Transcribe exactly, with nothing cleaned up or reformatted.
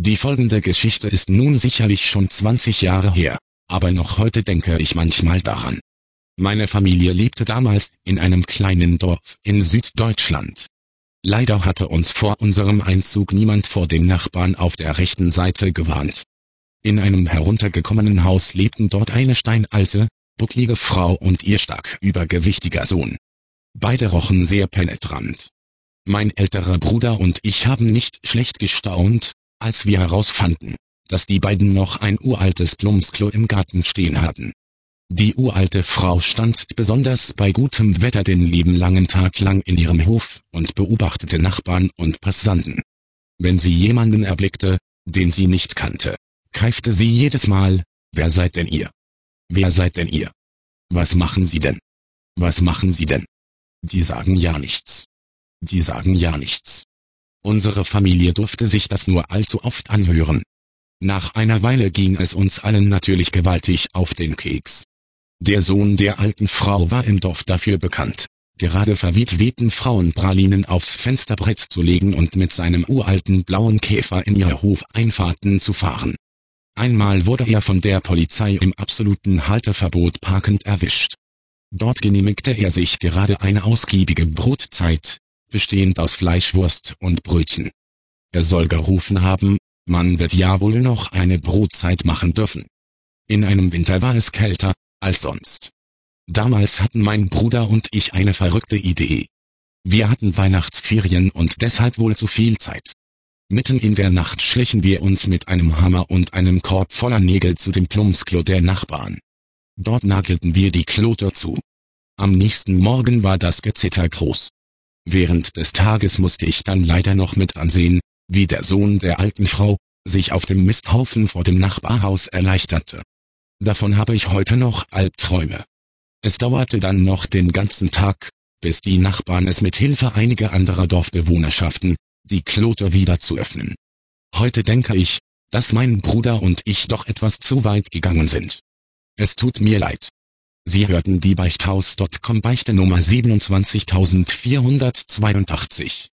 Die folgende Geschichte ist nun sicherlich schon zwanzig Jahre her, aber noch heute denke ich manchmal daran. Meine Familie lebte damals in einem kleinen Dorf in Süddeutschland. Leider hatte uns vor unserem Einzug niemand vor den Nachbarn auf der rechten Seite gewarnt. In einem heruntergekommenen Haus lebten dort eine steinalte, bucklige Frau und ihr stark übergewichtiger Sohn. Beide rochen sehr penetrant. Mein älterer Bruder und ich haben nicht schlecht gestaunt, als wir herausfanden, dass die beiden noch ein uraltes Plumpsklo im Garten stehen hatten. Die uralte Frau stand besonders bei gutem Wetter den lieben langen Tag lang in ihrem Hof und beobachtete Nachbarn und Passanten. Wenn sie jemanden erblickte, den sie nicht kannte, keifte sie jedes Mal: Wer seid denn ihr? Wer seid denn ihr? Was machen Sie denn? Was machen Sie denn? Die sagen ja nichts. Die sagen ja nichts. Unsere Familie durfte sich das nur allzu oft anhören. Nach einer Weile ging es uns allen natürlich gewaltig auf den Keks. Der Sohn der alten Frau war im Dorf dafür bekannt, gerade verwitweten Frauen Pralinen aufs Fensterbrett zu legen und mit seinem uralten blauen Käfer in ihre Hofeinfahrten zu fahren. Einmal wurde er von der Polizei im absoluten Halteverbot parkend erwischt. Dort genehmigte er sich gerade eine ausgiebige Brotzeit, bestehend aus Fleischwurst und Brötchen. Er soll gerufen haben: Man wird ja wohl noch eine Brotzeit machen dürfen. In einem Winter war es kälter als sonst. Damals hatten mein Bruder und ich eine verrückte Idee. Wir hatten Weihnachtsferien und deshalb wohl zu viel Zeit. Mitten in der Nacht schlichen wir uns mit einem Hammer und einem Korb voller Nägel zu dem Plumpsklo der Nachbarn. Dort nagelten wir die Klotür zu. Am nächsten Morgen war das Gezitter groß. Während des Tages musste ich dann leider noch mit ansehen, wie der Sohn der alten Frau sich auf dem Misthaufen vor dem Nachbarhaus erleichterte. Davon habe ich heute noch Albträume. Es dauerte dann noch den ganzen Tag, bis die Nachbarn es mit Hilfe einiger anderer Dorfbewohner schafften, die Klotür wieder zu öffnen. Heute denke ich, dass mein Bruder und ich doch etwas zu weit gegangen sind. Es tut mir leid. Sie hörten die Beichthaus Punkt com Beichte Nummer siebenundzwanzigtausendvierhundertzweiundachtzig.